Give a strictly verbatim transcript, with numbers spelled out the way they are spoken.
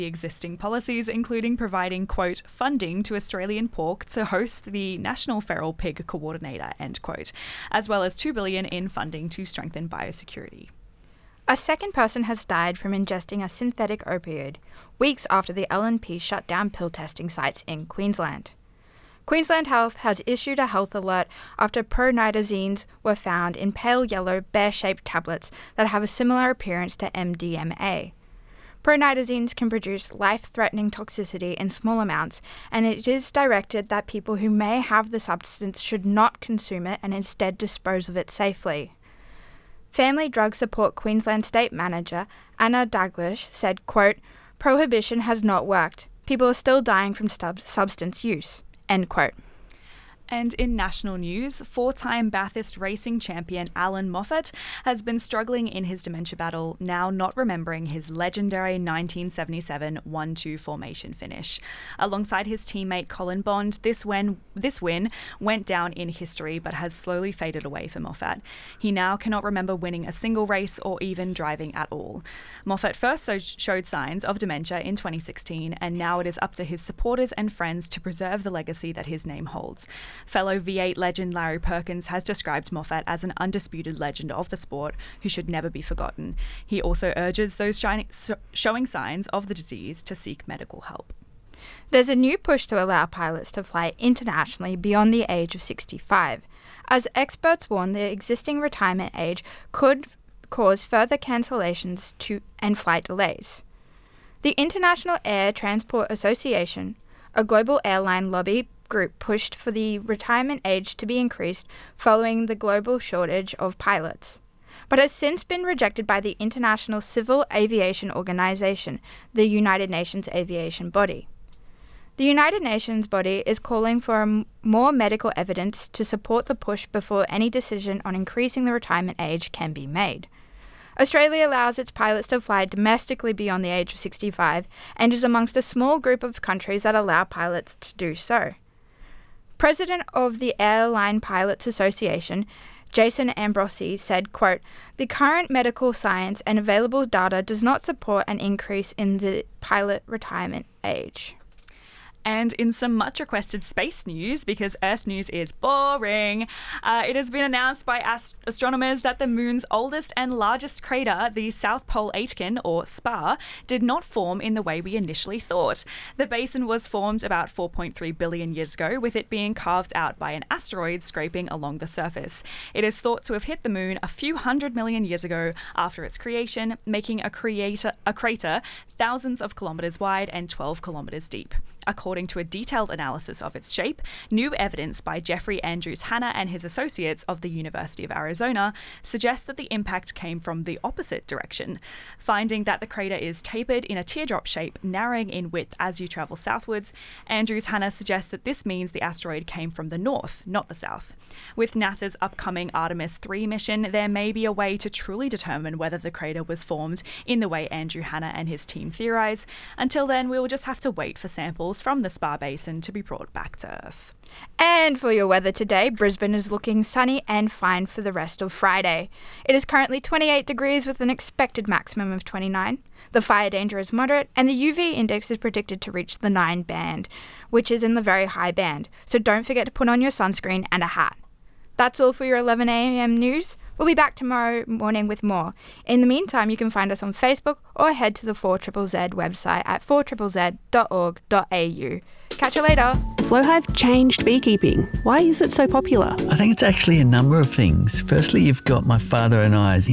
The existing policies, including providing, quote, funding to Australian Pork to host the National Feral Pig Coordinator, end quote, as well as two billion dollars in funding to strengthen biosecurity. A second person has died from ingesting a synthetic opioid, weeks after the L N P shut down pill testing sites in Queensland. Queensland Health has issued a health alert after pronidazines were found in pale yellow, bear-shaped tablets that have a similar appearance to M D M A. Pronidazines can produce life-threatening toxicity in small amounts, and it is directed that people who may have the substance should not consume it and instead dispose of it safely. Family Drug Support Queensland State Manager Anna Daglish said, quote, "Prohibition has not worked. People are still dying from sub- substance use," end quote. And in national news, four-time Bathurst racing champion Alan Moffat has been struggling in his dementia battle, now not remembering his legendary nineteen seventy-seven one two formation finish. Alongside his teammate Colin Bond, this win, this win went down in history but has slowly faded away for Moffat. He now cannot remember winning a single race or even driving at all. Moffat first so- showed signs of dementia in twenty sixteen, and now it is up to his supporters and friends to preserve the legacy that his name holds. Fellow V eight legend Larry Perkins has described Moffat as an undisputed legend of the sport who should never be forgotten. He also urges those shining, showing signs of the disease to seek medical help. There's a new push to allow pilots to fly internationally beyond the age of sixty-five, as experts warn the existing retirement age could cause further cancellations to and flight delays. The International Air Transport Association, a global airline lobby group, pushed for the retirement age to be increased following the global shortage of pilots, but has since been rejected by the International Civil Aviation Organization, the United Nations aviation body. The United Nations body is calling for m- more medical evidence to support the push before any decision on increasing the retirement age can be made. Australia allows its pilots to fly domestically beyond the age of sixty-five and is amongst a small group of countries that allow pilots to do so. President of the Airline Pilots Association, Jason Ambrosi, said, quote, "The current medical science and available data does not support an increase in the pilot retirement age." And in some much requested space news, because Earth news is boring, uh, it has been announced by ast- astronomers that the moon's oldest and largest crater, the South Pole Aitken, or SPAR, did not form in the way we initially thought. The basin was formed about four point three billion years ago, with it being carved out by an asteroid scraping along the surface. It is thought to have hit the moon a few hundred million years ago after its creation, making a, creator, a crater thousands of kilometres wide and twelve kilometres deep. According to a detailed analysis of its shape, new evidence by Jeffrey Andrews Hanna and his associates of the University of Arizona suggests that the impact came from the opposite direction. Finding that the crater is tapered in a teardrop shape, narrowing in width as you travel southwards, Andrews Hanna suggests that this means the asteroid came from the north, not the south. With NASA's upcoming Artemis three mission, there may be a way to truly determine whether the crater was formed in the way Andrew Hanna and his team theorise. Until then, we will just have to wait for samples from the SPAR Basin to be brought back to Earth. And for your weather today, Brisbane is looking sunny and fine for the rest of Friday. It is currently twenty-eight degrees with an expected maximum of twenty-nine. The fire danger is moderate and the U V index is predicted to reach the nine band, which is in the very high band. So don't forget to put on your sunscreen and a hat. That's all for your eleven a.m. news. We'll be back tomorrow morning with more. In the meantime, you can find us on Facebook or head to the four Z Z Z website at four z z z dot org dot a u. Catch you later. Flowhive changed beekeeping. Why is it so popular? I think it's actually a number of things. Firstly, you've got my father and I's